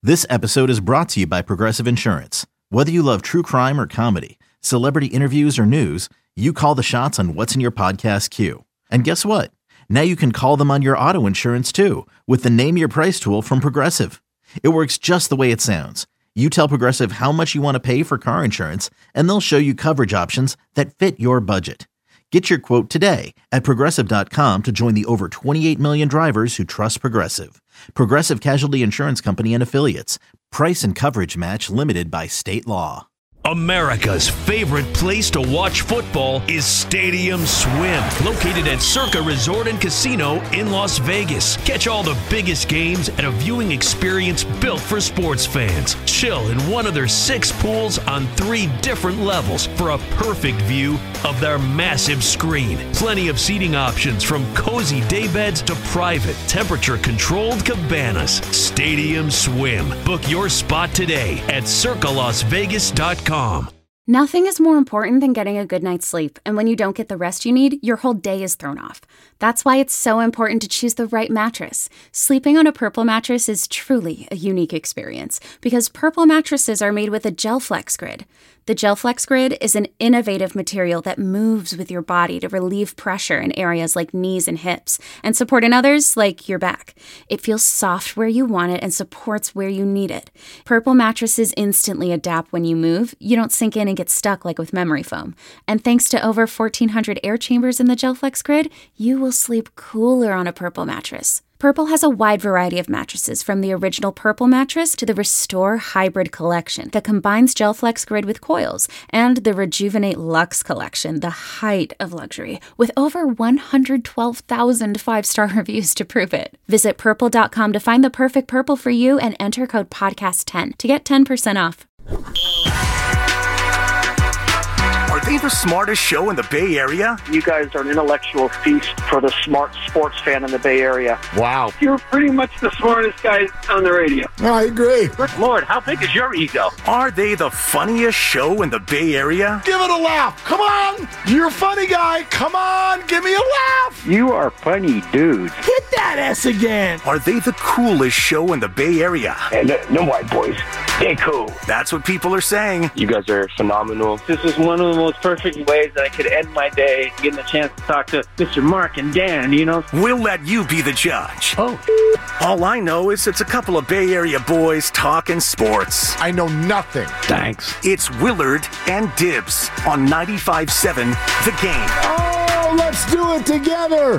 This episode is brought to you by Progressive Insurance. Whether you love true crime or comedy, celebrity interviews or news, you call the shots on what's in your podcast queue. And guess what? Now you can call them on your auto insurance too with the Name Your Price tool from Progressive. It works just the way it sounds. You tell Progressive how much you want to pay for car insurance, and they'll show you coverage options that fit your budget. Get your quote today at Progressive.com to join the over 28 million drivers who trust Progressive. Progressive Casualty Insurance Company and Affiliates. Price and coverage match limited by state law. America's favorite place to watch football is Stadium Swim, located at Circa Resort and Casino in Las Vegas. Catch all the biggest games at a viewing experience built for sports fans. Chill in one of their 6 pools on 3 different levels for a perfect view of their massive screen. Plenty of seating options from cozy daybeds to private, temperature-controlled cabanas. Stadium Swim. Book your spot today at circalasvegas.com. Nothing is more important than getting a good night's sleep, and when you don't get the rest you need, your whole day is thrown off. That's why it's so important to choose the right mattress. Sleeping on a Purple mattress is truly a unique experience because Purple mattresses are made with a GelFlex Grid. The GelFlex Grid is an innovative material that moves with your body to relieve pressure in areas like knees and hips and support in others like your back. It feels soft where you want it and supports where you need it. Purple mattresses instantly adapt when you move. You don't sink in and get stuck like with memory foam. And thanks to over 1,400 air chambers in the GelFlex Grid, you will sleep cooler on a Purple mattress. Purple has a wide variety of mattresses, from the original Purple mattress to the Restore Hybrid collection that combines GelFlex Grid with coils, and the Rejuvenate Luxe collection, the height of luxury, with over 112,000 5-star reviews to prove it. Visit purple.com to find the perfect Purple for you and enter code podcast10 to get 10% off. Are they the smartest show in the Bay Area? You guys are an intellectual feast for the smart sports fan in the Bay Area. Wow. You're pretty much the smartest guys on the radio. I agree. Good Lord, how big is your ego? Are they the funniest show in the Bay Area? Give it a laugh. Come on. You're a funny guy. Come on. Give me a laugh. You are funny dudes. Hit that S again. Are they the coolest show in the Bay Area? And no white boys. They cool. That's what people are saying. You guys are phenomenal. This is one of the most perfect ways that I could end my day, getting a chance to talk to Mr. Mark and Dan, you know? We'll let you be the judge. Oh. All I know is it's a couple of Bay Area boys talking sports. I know nothing. Thanks. It's Willard and Dibs on 95.7 The Game. Oh, let's do it together.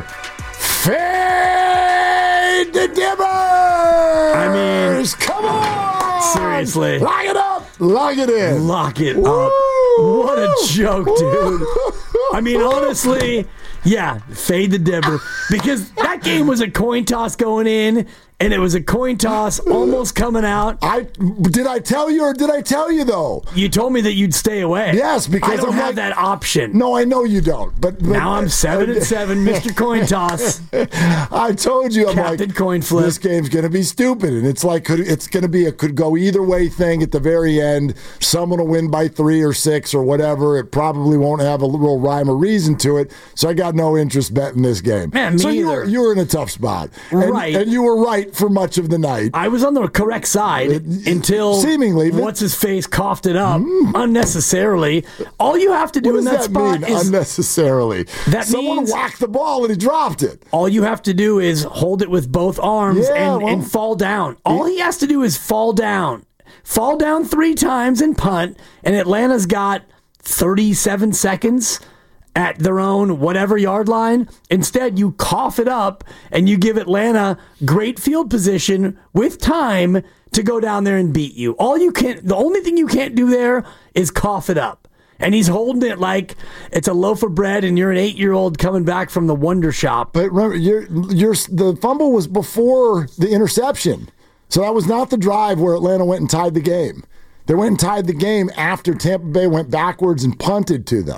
Fade the Dibbers. I mean, come on. Seriously. Lock it up. Lock it in. Lock it Woo! up. What a joke, dude. I mean, honestly, yeah, fade the Dibber. Because that game was a coin toss going in, and it was a coin toss almost coming out. Did I tell you or did I tell you, though? You told me that you'd stay away. Yes, because I don't have that option. No, I know you don't. But now I'm 7-7, Mr. Coin Toss. I told you, I'm Captain like, Coin Flip. This game's going to be stupid. And it's like, it's going to be a could go either way thing at the very end. Someone will win by 3 or 6 or whatever. It probably won't have a real rhyme or reason to it. So I got no interest betting this game. Man, so me either. you were in a tough spot. Right. And you were right for much of the night. I was on the correct side until seemingly what's-his-face coughed it up unnecessarily. All you have to do in that spot is unnecessarily. Someone means whacked the ball and he dropped it. All you have to do is hold it with both arms and fall down. All he has to do is fall down. Fall down 3 times and punt, and Atlanta's got 37 seconds at their own whatever yard line. Instead, you cough it up and you give Atlanta great field position with time to go down there and beat you. The only thing you can't do there is cough it up. And he's holding it like it's a loaf of bread and you're an 8-year-old coming back from the Wonder Shop. But remember, the fumble was before the interception. So that was not the drive where Atlanta went and tied the game. They went and tied the game after Tampa Bay went backwards and punted to them.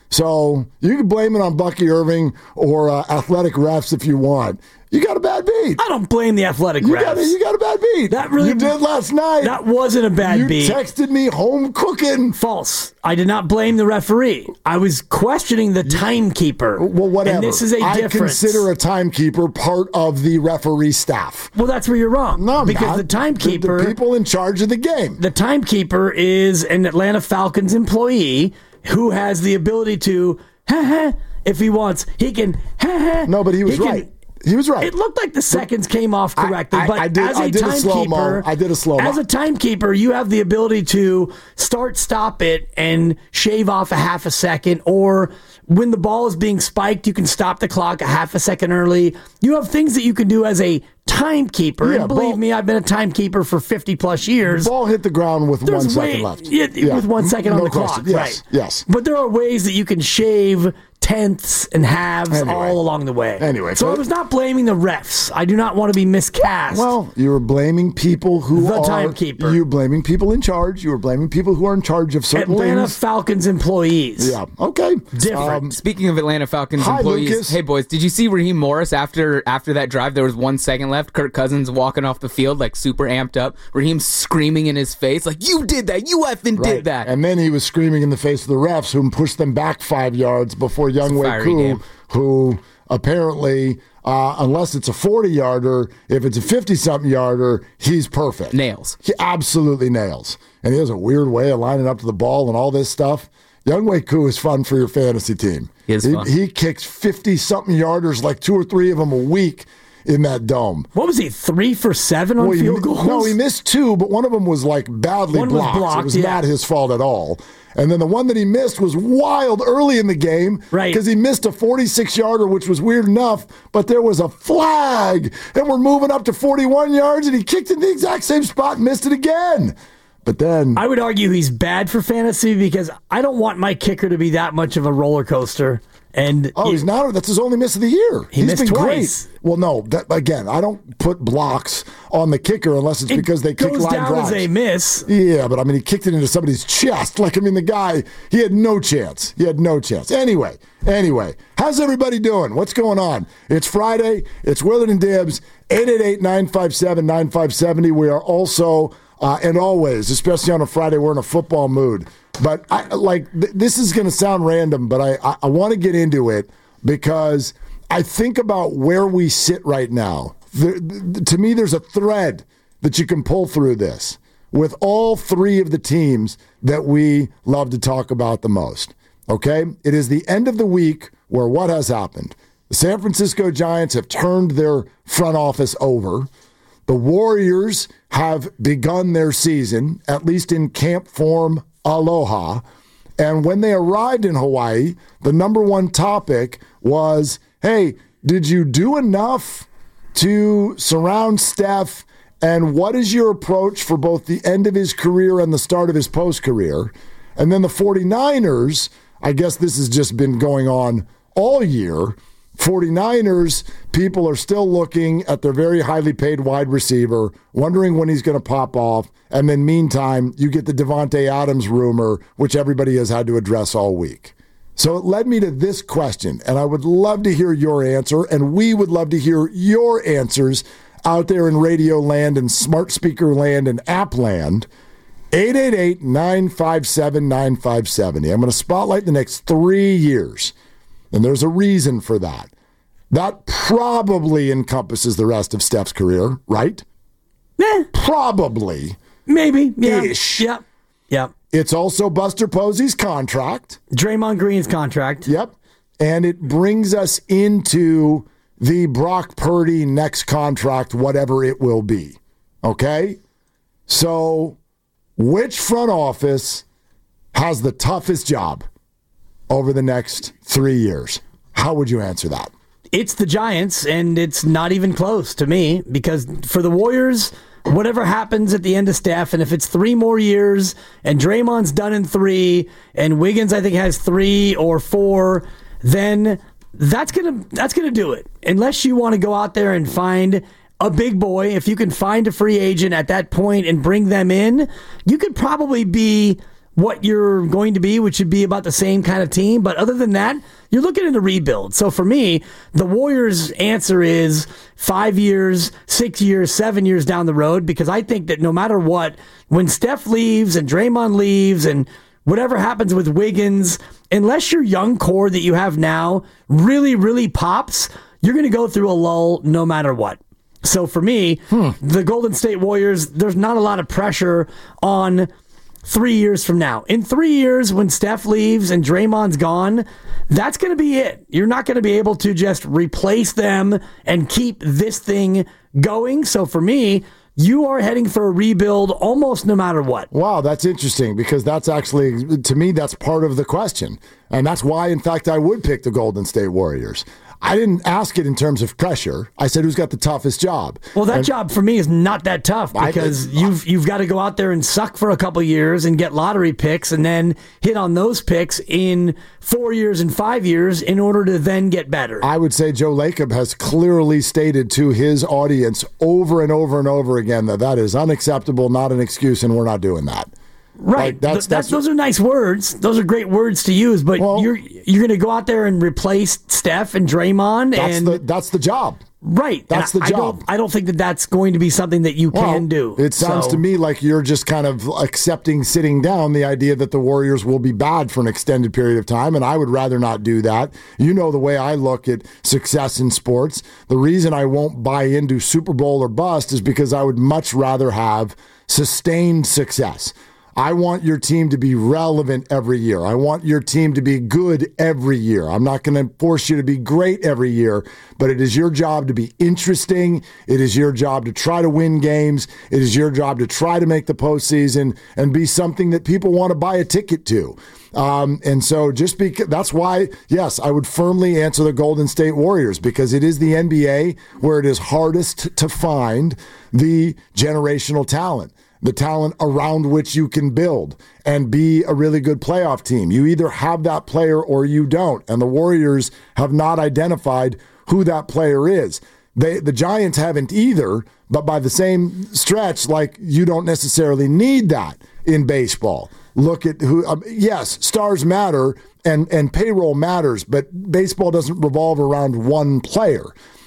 So you can blame it on Bucky Irving or athletic refs if you want. You got a bad beat. I don't blame the athletic refs. You got a bad beat. You did last night. That wasn't a bad beat. You texted me home cooking. False. I did not blame the referee. I was questioning the timekeeper. Well, whatever. And this is a difference. I consider a timekeeper part of the referee staff. Well, that's where you're wrong. No, because the timekeeper, the people in charge of the game. The timekeeper is an Atlanta Falcons employee who has the ability to, if he wants, he can, No, but he was right. He was right. It looked like the seconds came off correctly, but I did a slow-mo. As a timekeeper, you have the ability to stop it, and shave off a half a second, or when the ball is being spiked, you can stop the clock a half a second early. You have things that you can do as a timekeeper, and believe me, I've been a timekeeper for 50-plus years. Ball hit the ground with 1 second left. With 1 second on the clock, right. Yes. But there are ways that you can shave tenths and halves all along the way. So I was not blaming the refs. I do not want to be miscast. Well, you were blaming people who are... The timekeeper. You were blaming people in charge. You were blaming people who are in charge of certain Atlanta things. Falcons employees. Yeah, okay. Different. Speaking of Atlanta Falcons employees, Lucas. Hey, boys, did you see Raheem Morris after that drive? There was 1 second left. Kirk Cousins walking off the field, like, super amped up. Raheem screaming in his face, like, you did that. You effing did that. And then he was screaming in the face of the refs, who pushed them back 5 yards before Younghoe Koo, who apparently, unless it's a 40-yarder, if it's a 50-something-yarder, he's perfect. Nails. He absolutely nails. And he has a weird way of lining up to the ball and all this stuff. Younghoe Koo is fun for your fantasy team. He kicks 50-something yarders, like 2 or 3 of them a week in that dome. What was he, 3 for 7 on field goals? No, he missed 2, but one of them was like badly blocked. It was not his fault at all. And then the one that he missed was wild early in the game, right? Because he missed a 46-yarder, which was weird enough, but there was a flag, and we're moving up to 41 yards, and he kicked in the exact same spot and missed it again. But then I would argue he's bad for fantasy because I don't want my kicker to be that much of a roller coaster. And he's not. That's his only miss of the year. He's missed been twice. Great. Well, no. Again, I don't put blocks on the kicker unless it's because they kick line drives. It goes down as a miss. Yeah, but I mean, he kicked it into somebody's chest. Like, I mean, the guy, he had no chance. Anyway, how's everybody doing? What's going on? It's Friday. It's Willard and Dibs. 888-957-9570. We are also, and always, especially on a Friday, we're in a football mood. But this is going to sound random, but I want to get into it because I think about where we sit right now. To me, there's a thread that you can pull through this with all 3 of the teams that we love to talk about the most. Okay? It is the end of the week where what has happened? The San Francisco Giants have turned their front office over. The Warriors have begun their season, at least in camp form. Aloha. And when they arrived in Hawaii, the number one topic was, hey, did you do enough to surround Steph? And what is your approach for both the end of his career and the start of his post-career? And then the 49ers, I guess this has just been going on all year. 49ers, people are still looking at their very highly paid wide receiver, wondering when he's going to pop off. And then meantime, you get the Devontae Adams rumor, which everybody has had to address all week. So it led me to this question, and I would love to hear your answer, and we would love to hear your answers out there in radio land and smart speaker land and app land. 888-957-9570. I'm going to spotlight the next 3 years. And there's a reason for that. That probably encompasses the rest of Steph's career, right? Probably. Maybe. Yeah. Ish. Yep. It's also Buster Posey's contract. Draymond Green's contract. Yep. And it brings us into the Brock Purdy next contract, whatever it will be. Okay? So, which front office has the toughest job over the next 3 years? How would you answer that? It's the Giants, and it's not even close to me, because for the Warriors, whatever happens at the end of Steph, and if it's 3 more years, and Draymond's done in 3, and Wiggins, I think, has 3 or 4, then that's gonna do it. Unless you want to go out there and find a big boy, if you can find a free agent at that point and bring them in, you could probably be what you're going to be, which would be about the same kind of team. But other than that, you're looking at a rebuild. So for me, the Warriors' answer is 5 years, 6 years, 7 years down the road, because I think that no matter what, when Steph leaves and Draymond leaves and whatever happens with Wiggins, unless your young core that you have now really, really pops, you're going to go through a lull no matter what. So for me, the Golden State Warriors, there's not a lot of pressure on 3 years from now. In 3 years, when Steph leaves and Draymond's gone, that's going to be it. You're not going to be able to just replace them and keep this thing going. So for me, you are heading for a rebuild almost no matter what. Wow, that's interesting, because that's actually, to me, that's part of the question. And that's why, in fact, I would pick the Golden State Warriors. I didn't ask it in terms of pressure. I said, who's got the toughest job? Well, that job for me is not that tough, because you've got to go out there and suck for a couple years and get lottery picks and then hit on those picks in 4 years and 5 years in order to then get better. I would say Joe Lacob has clearly stated to his audience over and over and over again that is unacceptable, not an excuse, and we're not doing that. Right. Like those are nice words. Those are great words to use, but you're going to go out there and replace Steph and Draymond. That's the job. Right. That's the job. I don't think that that's going to be something that you can do. It sounds to me like you're just kind of accepting, sitting down, the idea that the Warriors will be bad for an extended period of time, and I would rather not do that. You know the way I look at success in sports. The reason I won't buy into Super Bowl or bust is because I would much rather have sustained success. I want your team to be relevant every year. I want your team to be good every year. I'm not going to force you to be great every year, but it is your job to be interesting. It is your job to try to win games. It is your job to try to make the postseason and be something that people want to buy a ticket to. And so that's why, yes, I would firmly answer the Golden State Warriors, because it is the NBA where it is hardest to find the generational talent. The talent around which you can build and be a really good playoff team. You either have that player or you don't. And the Warriors have not identified who that player is. The Giants haven't either, but by the same stretch, like, you don't necessarily need that in baseball. Look at who, yes, stars matter and payroll matters, but baseball doesn't revolve around one player.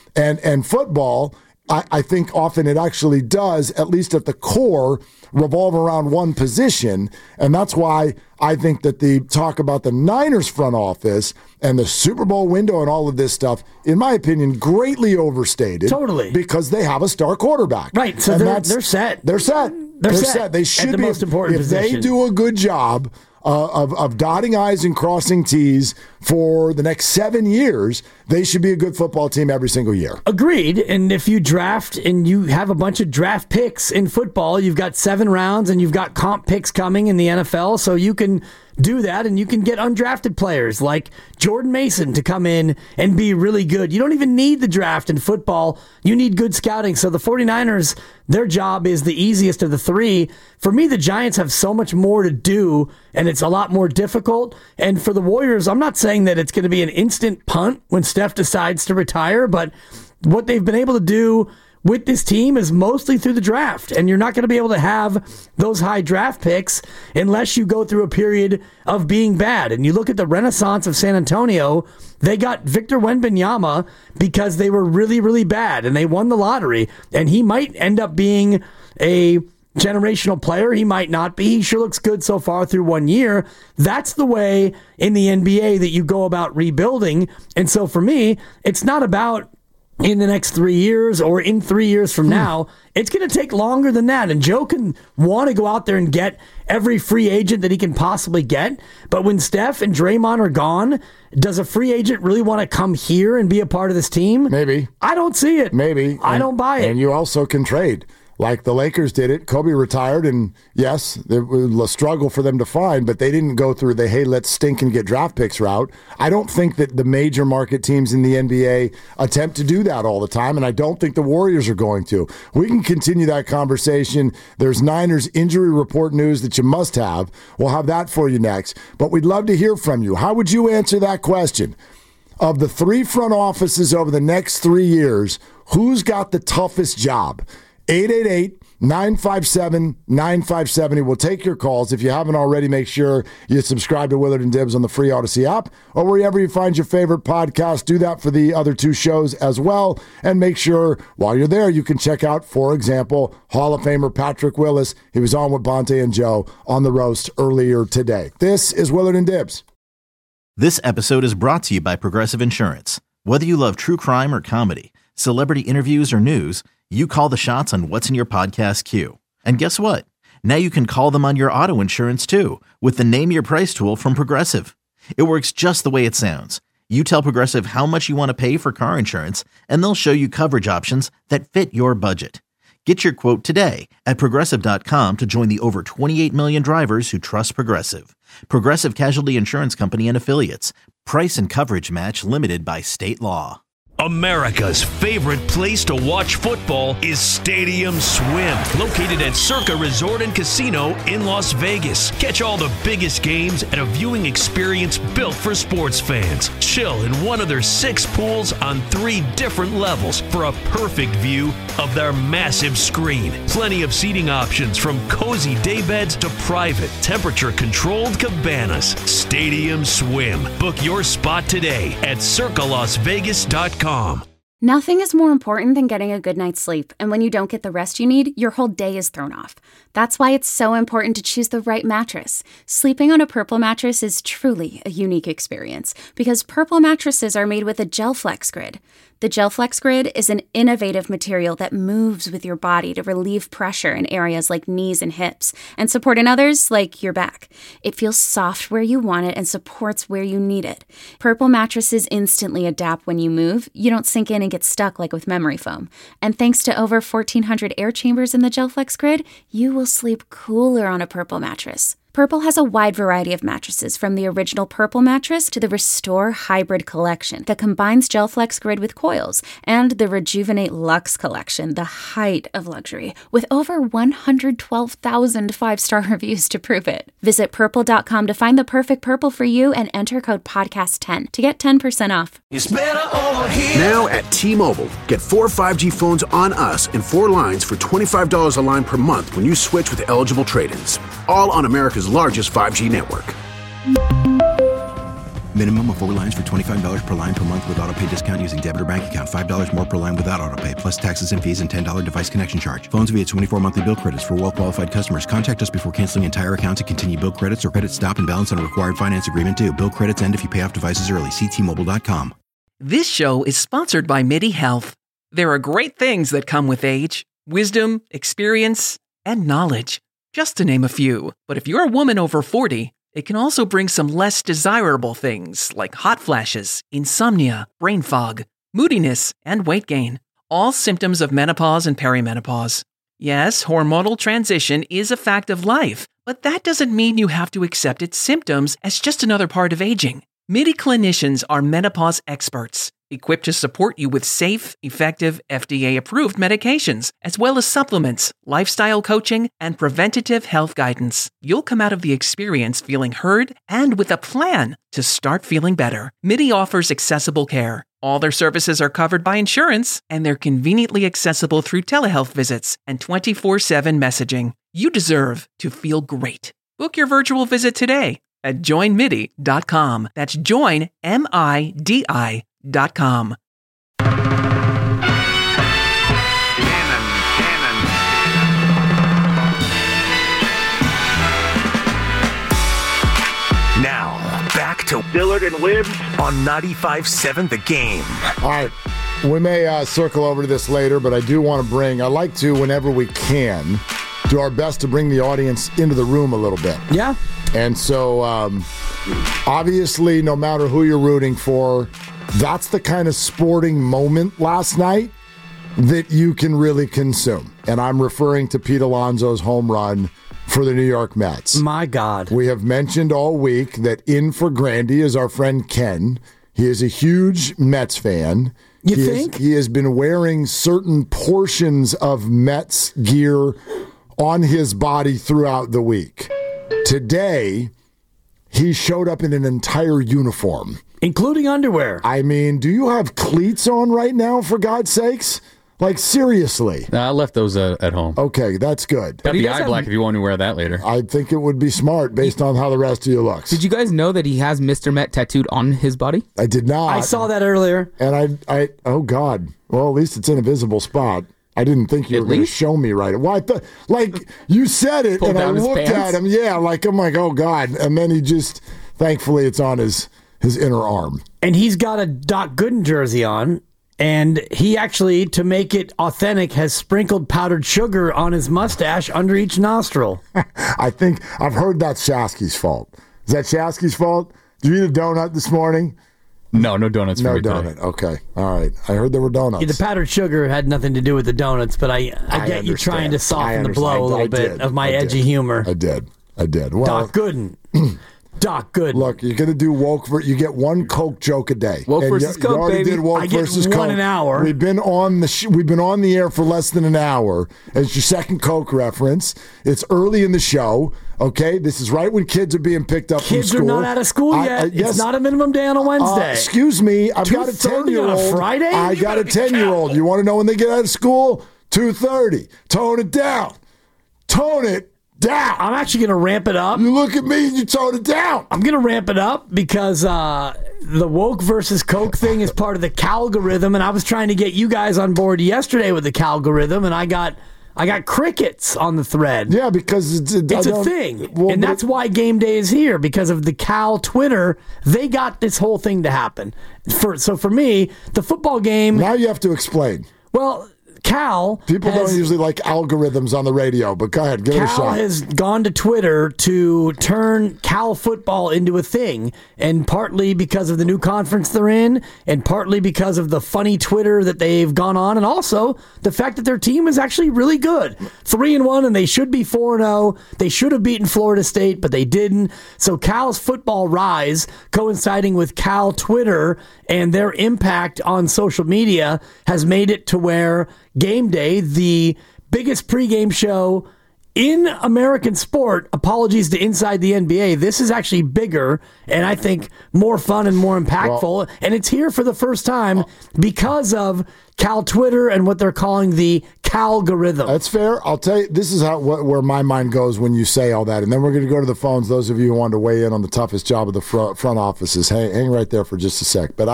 And football, I think often it actually does, at least at the core, revolve around one position. And that's why I think that the talk about the Niners front office and the Super Bowl window and all of this stuff, in my opinion, greatly overstated. Totally. Because they have a star quarterback. Right. So they're set. They're set. They're set. They should at the be most important position. If they do a good job of dotting I's and crossing T's for the next 7 years, they should be a good football team every single year. Agreed. And if you draft and you have a bunch of draft picks in football, you've got 7 rounds and you've got comp picks coming in the NFL, so you can do that and you can get undrafted players like Jordan Mason to come in and be really good. You don't even need the draft in football. You need good scouting. So the 49ers, their job is the easiest of the three. For me, the Giants have so much more to do and it's a lot more difficult. And for the Warriors, I'm not saying that it's going to be an instant punt when Steph decides to retire, but what they've been able to do with this team is mostly through the draft. And you're not going to be able to have those high draft picks unless you go through a period of being bad. And you look at the renaissance of San Antonio, they got Victor Wembanyama because they were really, really bad and they won the lottery. And he might end up being a generational player. He might not be. He sure looks good so far through 1 year. That's the way in the NBA that you go about rebuilding. And so for me, it's not about in the next 3 years or in 3 years from now. It's going to take longer than that. And Joe can want to go out there and get every free agent that he can possibly get. But when Steph and Draymond are gone, does a free agent really want to come here and be a part of this team? Maybe. I don't see it. Maybe. I don't buy it. And you also can trade. Like the Lakers did it. Kobe retired, and yes, it was a struggle for them to find, but they didn't go through the, hey, let's stink and get draft picks route. I don't think that the major market teams in the NBA attempt to do that all the time, and I don't think the Warriors are going to. We can continue that conversation. There's Niners injury report news that you must have. We'll have that for you next, but we'd love to hear from you. How would you answer that question? Of the 3 front offices over the next 3 years, who's got the toughest job? 957-9570. We'll take your calls. If you haven't already, make sure you subscribe to Willard and Dibs on the free Odyssey app or wherever you find your favorite podcast. Do that for the other two shows as well. And make sure while you're there, you can check out, for example, Hall of Famer Patrick Willis. He was on with Bonte and Joe on the roast earlier today. This is Willard and Dibs. This episode is brought to you by Progressive Insurance. Whether you love true crime or comedy, celebrity interviews or news, you call the shots on what's in your podcast queue. And guess what? Now you can call them on your auto insurance too with the Name Your Price tool from Progressive. It works just the way it sounds. You tell Progressive how much you want to pay for car insurance, and they'll show you coverage options that fit your budget. Get your quote today at Progressive.com to join the over 28 million drivers who trust Progressive. Progressive Casualty Insurance Company and Affiliates. Price and coverage match limited by state law. America's favorite place to watch football is Stadium Swim, located at Circa Resort and Casino in Las Vegas. Catch all the biggest games at a viewing experience built for sports fans. Chill in one of their 6 pools on 3 different levels for a perfect view of their massive screen. Plenty of seating options from cozy daybeds to private, temperature-controlled cabanas. Stadium Swim. Book your spot today at circalasvegas.com. Nothing is more important than getting a good night's sleep, and when you don't get the rest you need, your whole day is thrown off. That's why it's so important to choose the right mattress. Sleeping on a Purple mattress is truly a unique experience because Purple mattresses are made with a GelFlex Grid. The GelFlex Grid is an innovative material that moves with your body to relieve pressure in areas like knees and hips and support in others like your back. It feels soft where you want it and supports where you need it. Purple mattresses instantly adapt when you move. You don't sink in and get stuck like with memory foam. And thanks to over 1,400 air chambers in the GelFlex Grid, you will sleep cooler on a Purple mattress. Purple has a wide variety of mattresses, from the original Purple mattress to the Restore Hybrid collection that combines GelFlex Grid with coils, and the Rejuvenate Luxe collection, the height of luxury, with over 112,000 5-star reviews to prove it. Visit Purple.com to find the perfect Purple for you and enter code PODCAST10 to get 10% off. It's better over here. Now at T-Mobile, get 4 5G phones on us and 4 lines for $25 a line per month when you switch with eligible trade-ins. All on America's largest 5G network. Minimum of 4 lines for $25 per line per month with autopay discount using debit or bank account. $5 more per line without autopay, plus taxes and fees and $10 device connection charge. Phones via 24 monthly bill credits for well-qualified customers. Contact us before canceling entire account to continue bill credits or credit stop and balance on a required finance agreement due. Bill credits end if you pay off devices early. See T-Mobile.com. This show is sponsored by MIDI Health. There are great things that come with age. Wisdom, experience, and knowledge. Just to name a few. But if you're a woman over 40, it can also bring some less desirable things like hot flashes, insomnia, brain fog, moodiness, and weight gain. All symptoms of menopause and perimenopause. Yes, hormonal transition is a fact of life, but that doesn't mean you have to accept its symptoms as just another part of aging. MIDI clinicians are menopause experts, equipped to support you with safe, effective, FDA-approved medications, as well as supplements, lifestyle coaching, and preventative health guidance. You'll come out of the experience feeling heard and with a plan to start feeling better. MIDI offers accessible care. All their services are covered by insurance, and they're conveniently accessible through telehealth visits and 24/7 messaging. You deserve to feel great. Book your virtual visit today at joinmidi.com. That's joinmidi.com. Now, back to Willard and Wibbs on 95.7 The Game. All right. We may circle over to this later, but I do want to I like to, whenever we can, do our best to bring the audience into the room a little bit. Yeah. And so, obviously, no matter who you're rooting for, that's the kind of sporting moment last night that you can really consume. And I'm referring to Pete Alonso's home run for the New York Mets. My God. We have mentioned all week that in for Grandy is our friend Ken. He is a huge Mets fan. You think? He has been wearing certain portions of Mets gear on his body throughout the week. Today, he showed up in an entire uniform. Including underwear. I mean, do you have cleats on right now, for God's sakes? Like, seriously. I left those at home. Okay, that's good. Got the eye black if you want to wear that later. I think it would be smart based on how the rest of you looks. Did you guys know that he has Mr. Met tattooed on his body? I did not. I saw that earlier. And I oh, God. Well, at least it's in a visible spot. I didn't think you were going to show me right. Well, I thought, like, you said it, and I looked at him. Yeah, like, I'm like, oh, God. And then he just, thankfully, it's on his inner arm. And he's got a Doc Gooden jersey on. And he actually, to make it authentic, has sprinkled powdered sugar on his mustache under each nostril. I think I've heard that's Shasky's fault. Is that Shasky's fault? Did you eat a donut this morning? No donuts for me donut. Today. Okay. All right. I heard there were donuts. Yeah, the powdered sugar had nothing to do with the donuts, but I get you trying to soften the blow a little bit of my edgy humor. I did. Well, Doc Gooden. Doc Gooden. Look, you're going to do woke. You get one Coke joke a day. Woke versus Coke, you already baby. did woke I get versus one Coke. an hour. We've been on the air for less than an hour. It's your second Coke reference. It's early in the show. Okay, this is right when kids are being picked up Kids from school. are not out of school yet. Yes. It's not a minimum day on a Wednesday. Excuse me. I've got a 2:30 on a Friday? I got a 10-year-old. You want to know when they get out of school? 2:30. Tone it down. Tone it down. I'm actually going to ramp it up. You look at me and you tone it down. I'm going to ramp it up because the woke versus Coke thing is part of the Calgorithm, and I was trying to get you guys on board yesterday with the Calgorithm, and I got crickets on the thread. Yeah, because it's a thing. Well, and that's why Game Day is here, because of the Cal Twitter. They got this whole thing to happen. So for me, the football game... Now you have to explain. Well... People don't usually like algorithms on the radio, but go ahead, give it a shot. Cal has gone to Twitter to turn Cal football into a thing, and partly because of the new conference they're in, and partly because of the funny Twitter that they've gone on, and also the fact that their team is actually really good. 3-1, and they should be 4-0. They should have beaten Florida State, but they didn't. So Cal's football rise, coinciding with Cal Twitter and their impact on social media, has made it to where Game Day, the biggest pregame show in American sport, apologies to Inside the NBA, this is actually bigger and I think more fun and more impactful. And it's here for the first time because of Cal Twitter and what they're calling the Calgorithm. That's fair. I'll tell you, this is where my mind goes when you say all that. And then we're going to go to the phones. Those of you who want to weigh in on the toughest job of the front offices, hang right there for just a sec. But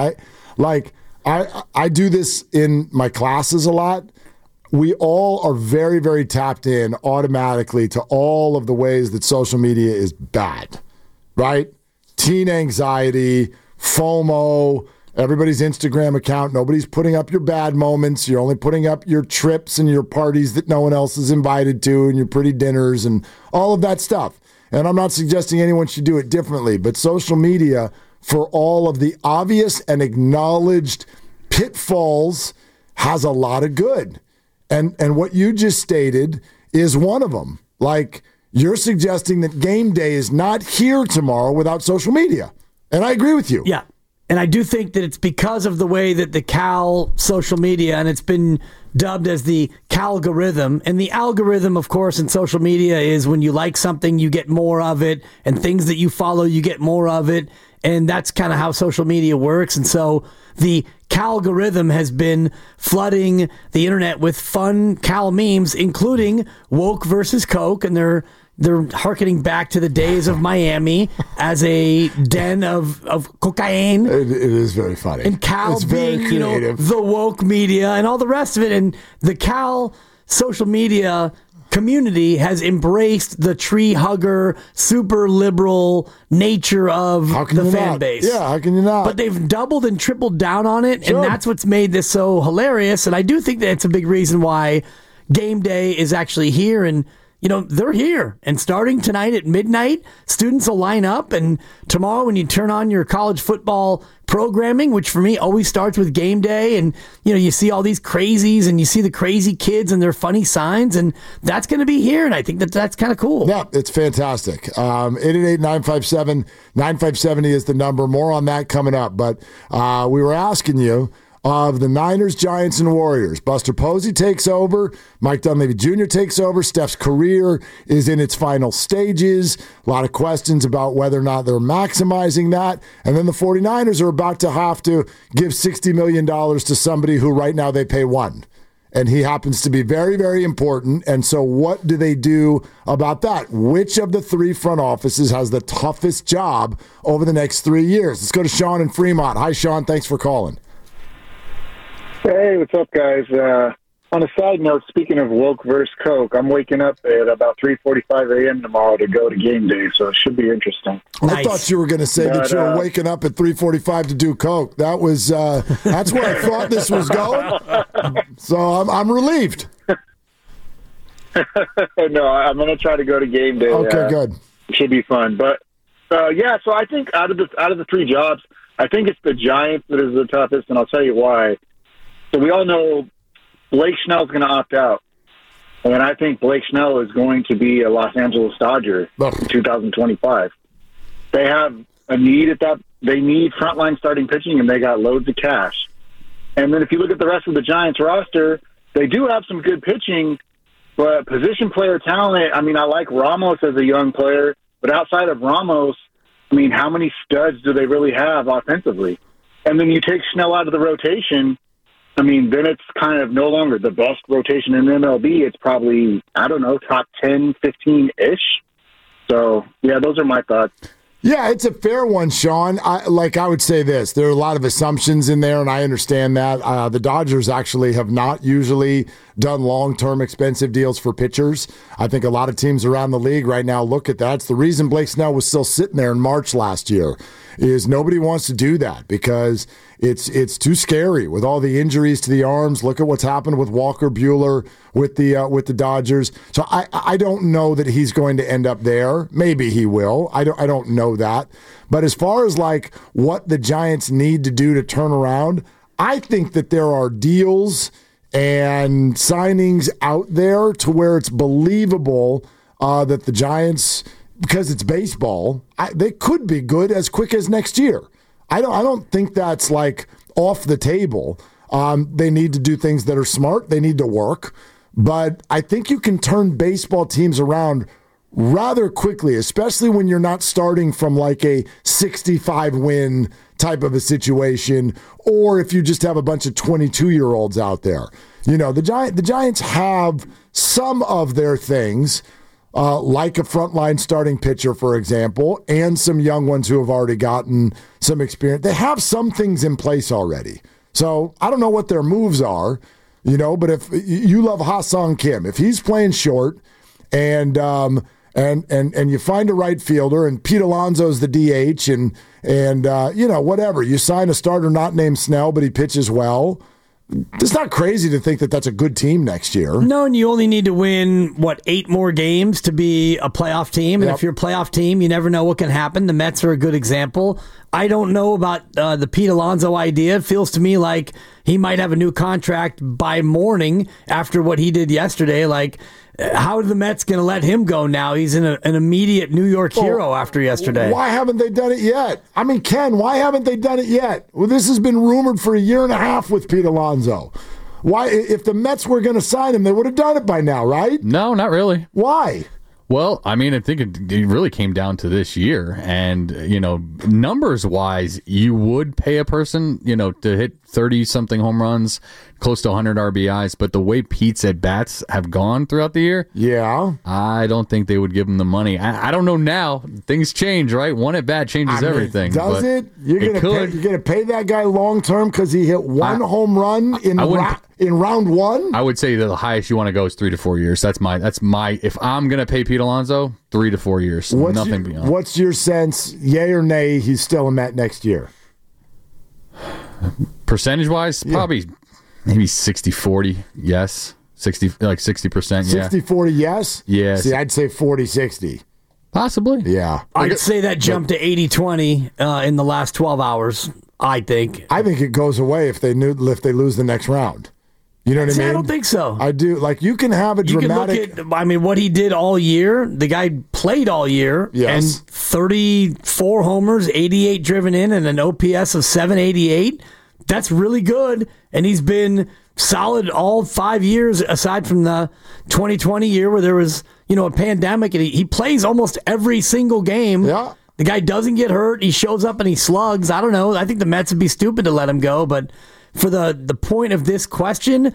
I do this in my classes a lot. We all are very, very tapped in automatically to all of the ways that social media is bad, right? Teen anxiety, FOMO, everybody's Instagram account. Nobody's putting up your bad moments. You're only putting up your trips and your parties that no one else is invited to and your pretty dinners and all of that stuff. And I'm not suggesting anyone should do it differently, but social media, for all of the obvious and acknowledged pitfalls, has a lot of good. And what you just stated is one of them. Like, you're suggesting that Game Day is not here tomorrow without social media. And I agree with you. Yeah. And I do think that it's because of the way that the Cal social media, and it's been dubbed as the Calgorithm. And the algorithm, of course, in social media is when you like something, you get more of it. And things that you follow, you get more of it. And that's kind of how social media works. And so the Calgorithm has been flooding the internet with fun Cal memes, including woke versus Coke. And they're hearkening back to the days of Miami as a den of cocaine. It is very funny. And Cal it's being, the woke media and all the rest of it. And the Cal social media community has embraced the tree hugger, super liberal nature of the fan base. Yeah, how can you not? But they've doubled and tripled down on it, Sure. and that's what's made this so hilarious. And I do think that it's a big reason why Game Day is actually here. And they're here. And starting tonight at midnight, students will line up. And tomorrow when you turn on your college football programming, which for me always starts with Game Day, and you see all these crazies and you see the crazy kids and their funny signs, and that's going to be here. And I think that's kind of cool. Yeah, it's fantastic. 888-957-9570 is the number. More on that coming up. But we were asking you, of the Niners, Giants, and Warriors. Buster Posey takes over. Mike Dunleavy Jr. takes over. Steph's career is in its final stages. A lot of questions about whether or not they're maximizing that. And then the 49ers are about to have to give $60 million to somebody who right now they pay $1 million. and he happens to be very, very important. And so what do they do about that? Which of the three front offices has the toughest job over the next 3 years? Let's go to Sean in Fremont. Hi, Sean. Thanks for calling. Hey, what's up, guys? On a side note, speaking of woke versus Coke, I'm waking up at about 3:45 a.m. tomorrow to go to game day, so it should be interesting. I thought you were going to say that you were waking up at 3:45 to do Coke. That was that's where I thought this was going. So I'm relieved. No, I'm going to try to go to game day. Okay, good. It should be fun. But yeah, so I think out of the three jobs, I think it's the Giants that is the toughest, and I'll tell you why. So we all know Blake Snell's going to opt out. And I think Blake Snell is going to be a Los Angeles Dodger in 2025. They have a need at that. They need frontline starting pitching, and they got loads of cash. And then if you look at the rest of the Giants roster, they do have some good pitching, but position player talent, I mean, I like Ramos as a young player, but outside of Ramos, I mean, how many studs do they really have offensively? And then you take Snell out of the rotation, I mean, then it's kind of no longer the best rotation in MLB. It's probably, I don't know, top 10, 15-ish. So, yeah, those are my thoughts. Yeah, it's a fair one, Sean. I would say this. There are a lot of assumptions in there, and I understand that. The Dodgers actually have not usually done long-term expensive deals for pitchers. I think a lot of teams around the league right now look at that. It's the reason Blake Snell was still sitting there in March last year, is nobody wants to do that because it's too scary with all the injuries to the arms. Look at what's happened with Walker Buehler with the Dodgers. So I don't know that he's going to end up there. Maybe he will. I don't know that. But as far as like what the Giants need to do to turn around, I think that there are deals and signings out there to where it's believable that the Giants, because it's baseball, they could be good as quick as next year. I don't think that's like off the table. They need to do things that are smart. They need to work. But I think you can turn baseball teams around rather quickly, especially when you're not starting from like a 65-win type of a situation, or if you just have a bunch of 22-year-olds out there. You know, the Giants have some of their things, like a frontline starting pitcher, for example, and some young ones who have already gotten some experience. They have some things in place already. So I don't know what their moves are, you know, but if you love Ha-Sung Kim, if he's playing short and you find a right fielder and Pete Alonso's the DH and you know, whatever, you sign a starter not named Snell, but he pitches well. It's not crazy to think that that's a good team next year. No, and you only need to win, 8 more games to be a playoff team. And if you're a playoff team, you never know what can happen. The Mets are a good example. I don't know about the Pete Alonso idea. It feels to me like he might have a new contract by morning after what he did yesterday. Like, how are the Mets going to let him go now? He's an immediate New York hero after yesterday. Why haven't they done it yet? I mean, Ken, why haven't they done it yet? Well, this has been rumored for a year and a half with Pete Alonso. Why? If the Mets were going to sign him, they would have done it by now, right? No, not really. Why? Well, I mean, I think it really came down to this year. And, you know, numbers-wise, you would pay a person, you know, to hit 30-something home runs, close to 100 RBIs. But the way Pete's at-bats have gone throughout the year, I don't think they would give him the money. I don't know now. Things change, right? One at-bat changes everything. Does it? You're going to pay that guy long-term because he hit one home run in round one? I would say the highest you want to go is 3 to 4 years. That's my. If I'm going to pay Pete Alonso, 3 to 4 years. Nothing beyond. What's your sense, yay or nay, he's still a Met next year? Percentage-wise, probably maybe 60-40, yes. 60%, yeah. 60-40, yes? Yes. See, I'd say 40-60. Possibly. Yeah. I'd say that jumped to 80-20 in the last 12 hours, I think. I think it goes away if they lose the next round. You know what I mean? I don't think so. I do. Like, you can have a dramatic... You can look at, what he did all year. The guy played all year. Yes. And 34 homers, 88 driven in, and an OPS of 788. That's really good. And he's been solid all 5 years, aside from the 2020 year where there was, a pandemic. And he plays almost every single game. Yeah. The guy doesn't get hurt. He shows up and he slugs. I don't know. I think the Mets would be stupid to let him go, but... For the point of this question,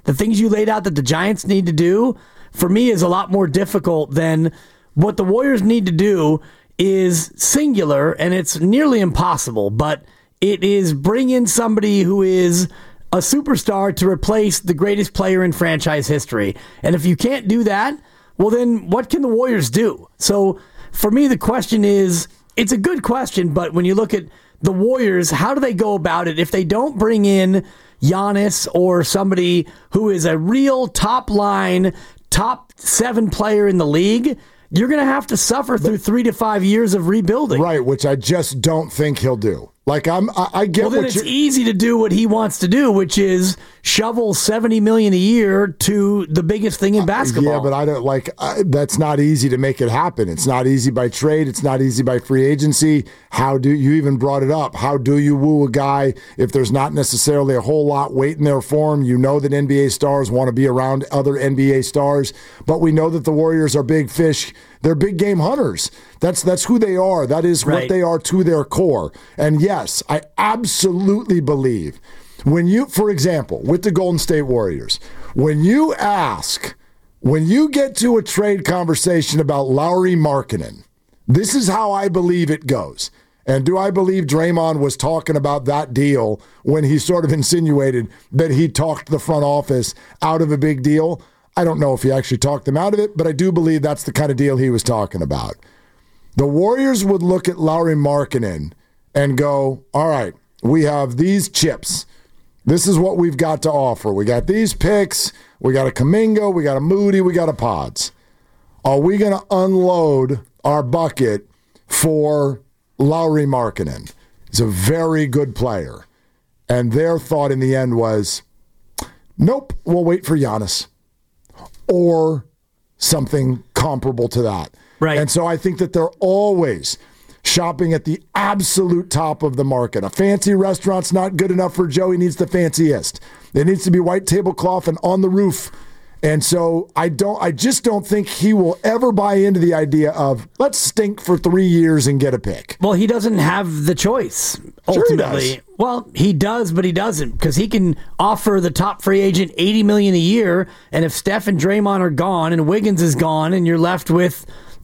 the things you laid out that the Giants need to do, for me, is a lot more difficult than what the Warriors need to do is singular, and it's nearly impossible, but it is bring in somebody who is a superstar to replace the greatest player in franchise history. And if you can't do that, well, then what can the Warriors do? So for me, the question is, it's a good question, but when you look at the Warriors, how do they go about it if they don't bring in Giannis or somebody who is a real top line, top 7 player in the league? You're going to have to suffer through 3 to 5 years of rebuilding. Right, which I just don't think he'll do. Like I get. Well, then it's easy to do what he wants to do, which is shovel $70 million a year to the biggest thing in basketball. Yeah, but I don't like. That's not easy to make it happen. It's not easy by trade. It's not easy by free agency. How do you even brought it up? How do you woo a guy if there's not necessarily a whole lot waiting there for him? You know that NBA stars want to be around other NBA stars, but we know that the Warriors are big fish. They're big game hunters. That's who they are. That is what they are to their core. And yes, I absolutely believe when you, for example, with the Golden State Warriors, when you get to a trade conversation about Lauri Markkanen, this is how I believe it goes. And do I believe Draymond was talking about that deal when he sort of insinuated that he talked the front office out of a big deal? I don't know if he actually talked them out of it, but I do believe that's the kind of deal he was talking about. The Warriors would look at Lauri Markkanen and go, all right, we have these chips. This is what we've got to offer. We got these picks. We got a Kuminga. We got a Moody. We got a Pods. Are we going to unload our bucket for Lauri Markkanen? He's a very good player. And their thought in the end was, nope, we'll wait for Giannis. Or something comparable to that. Right. And so I think that they're always shopping at the absolute top of the market. A fancy restaurant's not good enough for Joe. He needs the fanciest. It needs to be white tablecloth and on the roof. And so I just don't think he will ever buy into the idea of let's stink for 3 years and get a pick. Well, he doesn't have the choice, ultimately. Sure he does. Well, he does, but he doesn't, because he can offer the top free agent $80 million a year, and if Steph and Draymond are gone and Wiggins is gone and you're left with,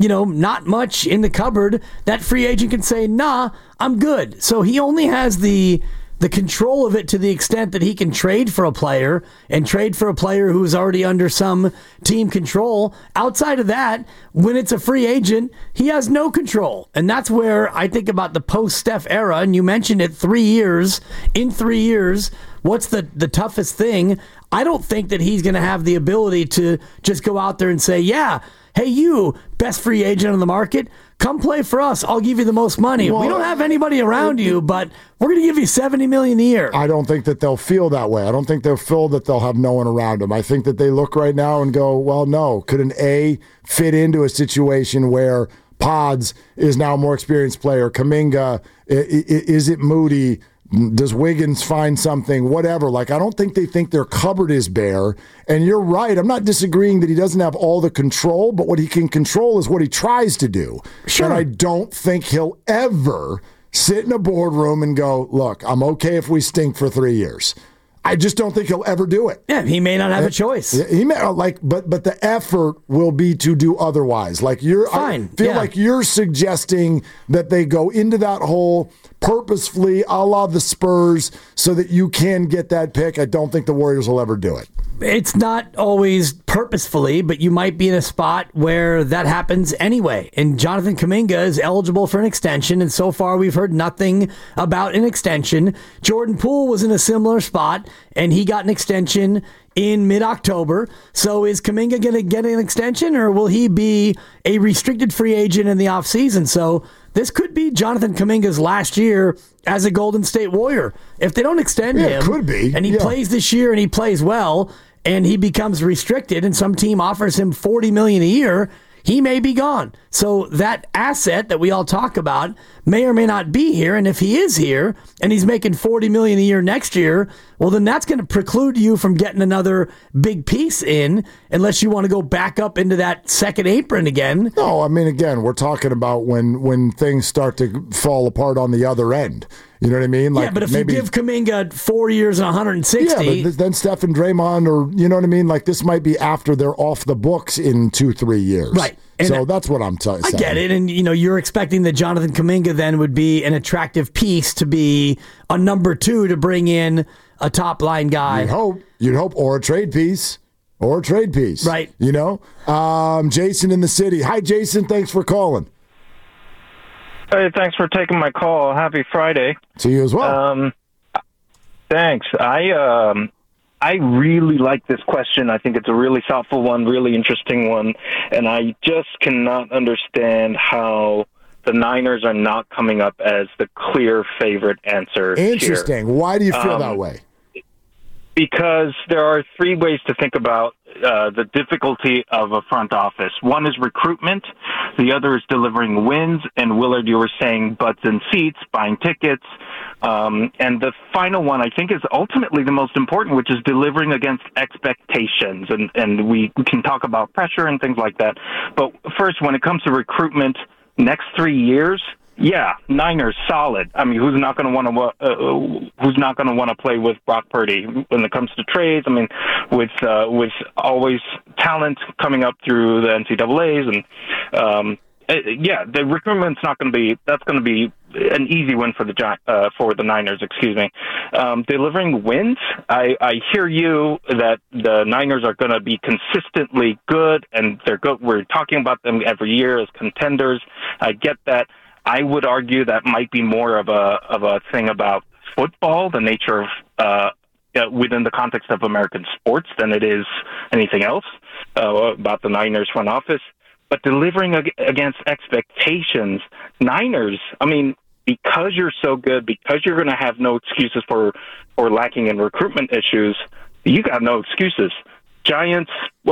not much in the cupboard, that free agent can say, nah, I'm good. So he only has the control of it to the extent that he can trade for a player and trade for a player who's already under some team control. Outside of that, when it's a free agent, he has no control. And that's where I think about the post-Steph era, and you mentioned it, 3 years. In 3 years, what's the toughest thing? I don't think that he's going to have the ability to just go out there and say, yeah, hey, you, best free agent on the market, come play for us. I'll give you the most money. Well, we don't have anybody around you, but we're going to give you $70 million a year. I don't think that they'll feel that way. I don't think they'll feel that they'll have no one around them. I think that they look right now and go, well, no. Could an A fit into a situation where Pods is now a more experienced player? Kuminga, is it Moody? Does Wiggins find something? Whatever. I don't think they think their cupboard is bare. And you're right. I'm not disagreeing that he doesn't have all the control, but what he can control is what he tries to do. Sure. And I don't think he'll ever sit in a boardroom and go, look, I'm okay if we stink for 3 years. I just don't think he'll ever do it. Yeah, he may not have a choice. He may but the effort will be to do otherwise. Fine. I feel like you're suggesting that they go into that hole purposefully, a la the Spurs, so that you can get that pick. I don't think the Warriors will ever do it. It's not always purposefully, but you might be in a spot where that happens anyway. And Jonathan Kuminga is eligible for an extension, and so far we've heard nothing about an extension. Jordan Poole was in a similar spot, and he got an extension in mid-October. So is Kuminga going to get an extension, or will he be a restricted free agent in the offseason? So this could be Jonathan Kuminga's last year as a Golden State Warrior. If they don't extend him, it could be. And he plays this year and he plays well, and he becomes restricted, and some team offers him $40 million a year, he may be gone. So that asset that we all talk about may or may not be here. And if he is here and he's making $40 million a year next year, well, then that's going to preclude you from getting another big piece in, unless you want to go back up into that second apron again. No, I mean, again, we're talking about when things start to fall apart on the other end. You know what I mean? Like, yeah, but if you give Kuminga 4 years and 160... Yeah, but then Steph and Draymond, or you know what I mean? Like, this might be after they're off the books in 2-3 years. Right. And so that's what I'm saying. I get it. And, you're expecting that Jonathan Kuminga then would be an attractive piece to be a number 2 to bring in a top-line guy. You'd hope, or a trade piece. Right. Jason in the city. Hi, Jason. Thanks for calling. Hey, thanks for taking my call. Happy Friday. To you as well. Thanks. I really like this question. I think it's a really thoughtful one, really interesting one, and I just cannot understand how the Niners are not coming up as the clear favorite answer. Interesting. Here. Why do you feel that way? Because there are 3 ways to think about the difficulty of a front office. One is recruitment. The other is delivering wins. And Willard, you were saying butts and seats, buying tickets. And the final one, I think, is ultimately the most important, which is delivering against expectations. And we can talk about pressure and things like that. But first, when it comes to recruitment, next 3 years, yeah, Niners solid. I mean, who's not going to want to play with Brock Purdy when it comes to trades? I mean, with always talent coming up through the NCAAs, and the recruitment's not going to be. That's going to be an easy win for the Niners. Excuse me. Delivering wins. I hear you that the Niners are going to be consistently good, and they're good. We're talking about them every year as contenders. I get that. I would argue that might be more of a thing about football, the nature of within the context of American sports, than it is anything else about the Niners front office. But delivering against expectations, Niners, I mean, because you're so good, because you're going to have no excuses for lacking in recruitment issues, you got no excuses. Giants,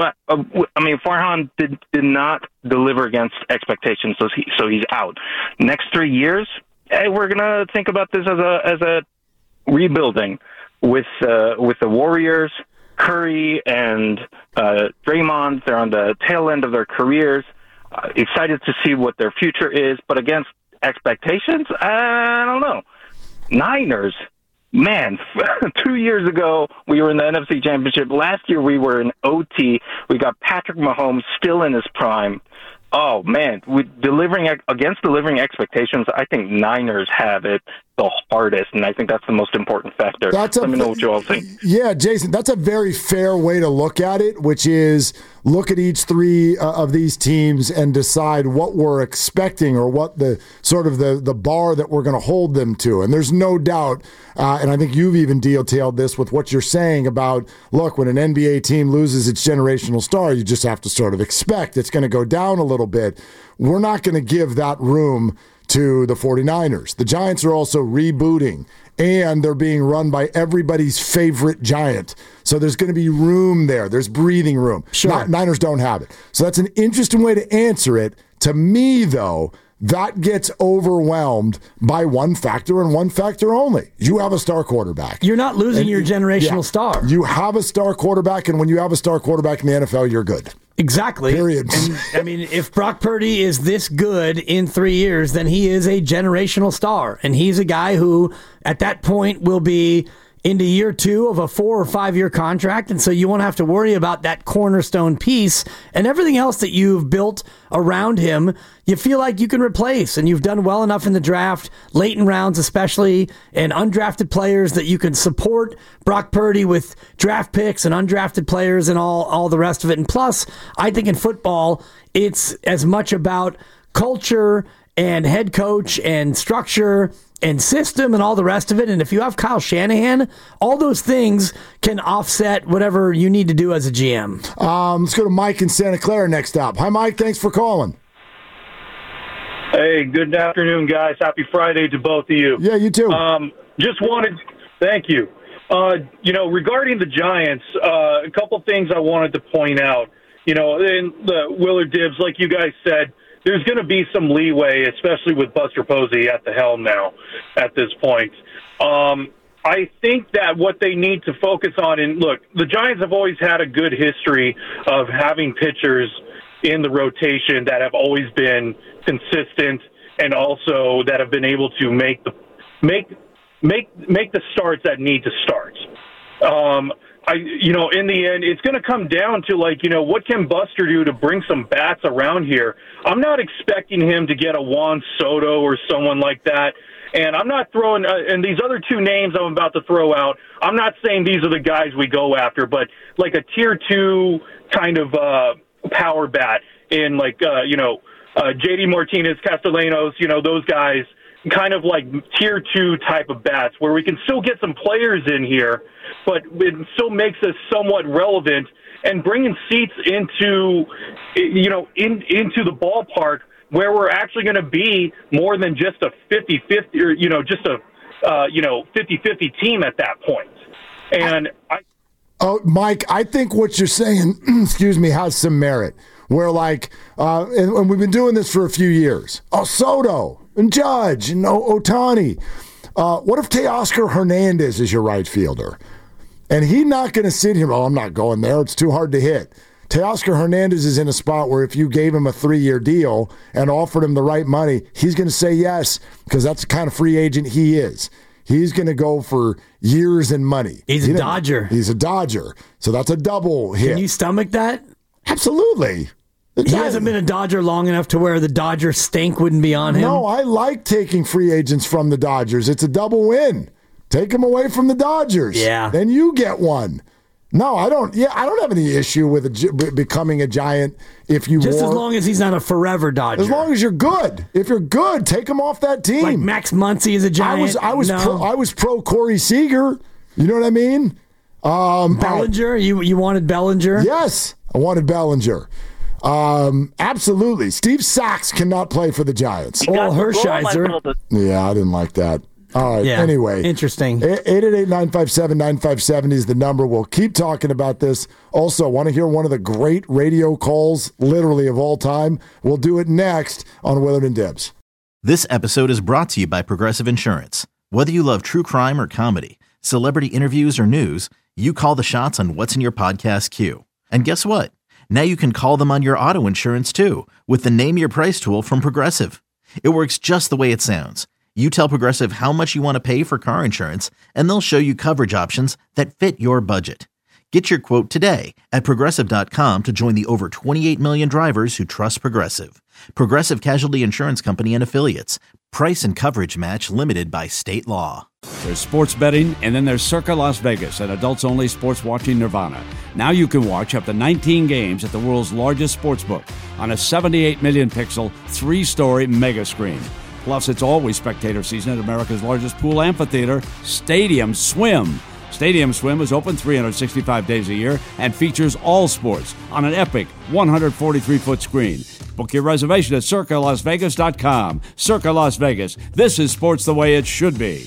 Farhan did not deliver against expectations, so he's out. Next 3 years, we're gonna think about this as a rebuilding with the Warriors. Curry and Draymond, they're on the tail end of their careers. Excited to see what their future is, but against expectations, I don't know. Niners. Man, 2 years ago, we were in the NFC Championship. Last year, we were in OT. We got Patrick Mahomes still in his prime. Oh, man, delivering expectations, I think Niners have it the hardest, and I think that's the most important factor. Let me know what you all think. Yeah, Jason, that's a very fair way to look at it, which is look at each 3 of these teams and decide what we're expecting or what the sort of the bar that we're going to hold them to. And there's no doubt, and I think you've even detailed this with what you're saying about, look, when an NBA team loses its generational star, you just have to sort of expect it's going to go down a little bit. We're not going to give that room to the 49ers. The Giants are also rebooting, and they're being run by everybody's favorite Giant. So there's going to be room there. There's breathing room. Sure. Niners don't have it. So that's an interesting way to answer it. To me, though, that gets overwhelmed by one factor and one factor only. You have a star quarterback. You're not losing your generational star. You have a star quarterback, and when you have a star quarterback in the NFL, you're good. Exactly. Period. And, I mean, if Brock Purdy is this good in 3 years, then he is a generational star. And he's a guy who, at that point, will be into year 2 of a 4 or 5 year contract. And so you won't have to worry about that cornerstone piece, and everything else that you've built around him, you feel like you can replace. And you've done well enough in the draft, late in rounds especially, and undrafted players that you can support Brock Purdy with draft picks and undrafted players and all the rest of it. And plus, I think in football, it's as much about culture and head coach and structure and system and all the rest of it. And if you have Kyle Shanahan, all those things can offset whatever you need to do as a GM. Let's go to Mike in Santa Clara next up. Hi, Mike. Thanks for calling. Hey, good afternoon, guys. Happy Friday to both of you. Yeah, you too. Thank you. Regarding the Giants, a couple things I wanted to point out. In the Willard Dibs, like you guys said, there's going to be some leeway, especially with Buster Posey at the helm now at this point. I think that what they need to focus on, and look, the Giants have always had a good history of having pitchers in the rotation that have always been consistent and also that have been able to make make the starts that need to start. In the end, it's going to come down to, what can Buster do to bring some bats around here? I'm not expecting him to get a Juan Soto or someone like that. And I'm not throwing, and these other two names I'm about to throw out, I'm not saying these are the guys we go after, but like a tier 2 kind of power bat in JD Martinez, Castellanos, those guys, kind of like tier 2 type of bats where we can still get some players in here, but it still makes us somewhat relevant and bringing seats into the ballpark where we're actually going to be more than just a 50-50 or, just a 50-50 team at that point. And Mike, I think what you're saying, has some merit. Where and we've been doing this for a few years. Soto and Judge and Ohtani. What if Teoscar Hernandez is your right fielder? And he's not going to sit here, I'm not going there. It's too hard to hit. Teoscar Hernandez is in a spot where if you gave him a 3-year deal and offered him the right money, he's going to say yes because that's the kind of free agent he is. He's going to go for years and money. He's a Dodger. He's a Dodger. So that's a double hit. Can you stomach that? Absolutely. He hasn't been a Dodger long enough to where the Dodger stink wouldn't be on him. No, I like taking free agents from the Dodgers. It's a double win. Take him away from the Dodgers. Yeah. Then you get one. No, I don't. Yeah, I don't have any issue with becoming a Giant if you just as long as he's not a forever Dodger. As long as you're good. If you're good, take him off that team. Like Max Muncy is a Giant. I was pro Corey Seager. You know what I mean? Bellinger. You wanted Bellinger? Yes, I wanted Bellinger. Absolutely. Steve Sachs cannot play for the Giants. Or Hershiser. Yeah, I didn't like that. All right. Yeah, anyway. Interesting. 888-957-9570 is the number. We'll keep talking about this. Also, want to hear one of the great radio calls, literally of all time? We'll do it next on Willard and Dibs. This episode is brought to you by Progressive Insurance. Whether you love true crime or comedy, celebrity interviews or news, you call the shots on what's in your podcast queue. And guess what? Now you can call them on your auto insurance too with the Name Your Price tool from Progressive. It works just the way it sounds. You tell Progressive how much you want to pay for car insurance, and they'll show you coverage options that fit your budget. Get your quote today at Progressive.com to join the over 28 million drivers who trust Progressive. Progressive Casualty Insurance Company and Affiliates. Price and coverage match limited by state law. There's sports betting, and then there's Circa Las Vegas, an adults-only sports watching nirvana. Now you can watch up to 19 games at the world's largest sportsbook on a 78 million pixel, 3-story mega screen. Plus, it's always spectator season at America's largest pool amphitheater, Stadium Swim. Stadium Swim is open 365 days a year and features all sports on an epic 143-foot screen. Book your reservation at CircaLasVegas.com. Circa Las Vegas. This is sports the way it should be.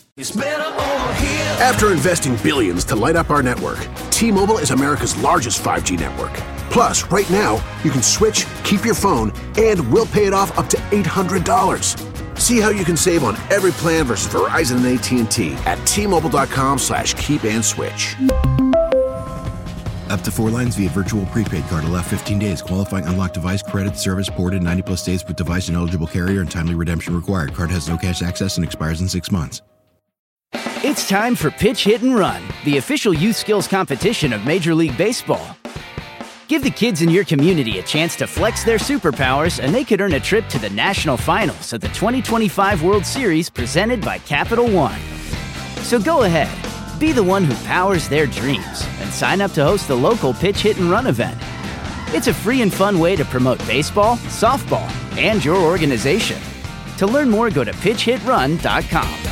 After investing billions to light up our network, T-Mobile is America's largest 5G network. Plus, right now, you can switch, keep your phone, and we'll pay it off up to $800. See how you can save on every plan versus Verizon and AT&T at T-Mobile.com/keep-and-switch. Up to 4 lines via virtual prepaid card. Allow 15 days. Qualifying unlocked device credit service ported 90-plus days with device and eligible carrier and timely redemption required. Card has no cash access and expires in 6 months. It's time for Pitch Hit and Run, the official youth skills competition of Major League Baseball. Give the kids in your community a chance to flex their superpowers, and they could earn a trip to the national finals of the 2025 World Series presented by Capital One. So go ahead, be the one who powers their dreams, and sign up to host the local Pitch Hit and Run event. It's a free and fun way to promote baseball, softball, and your organization. To learn more, go to pitchhitrun.com.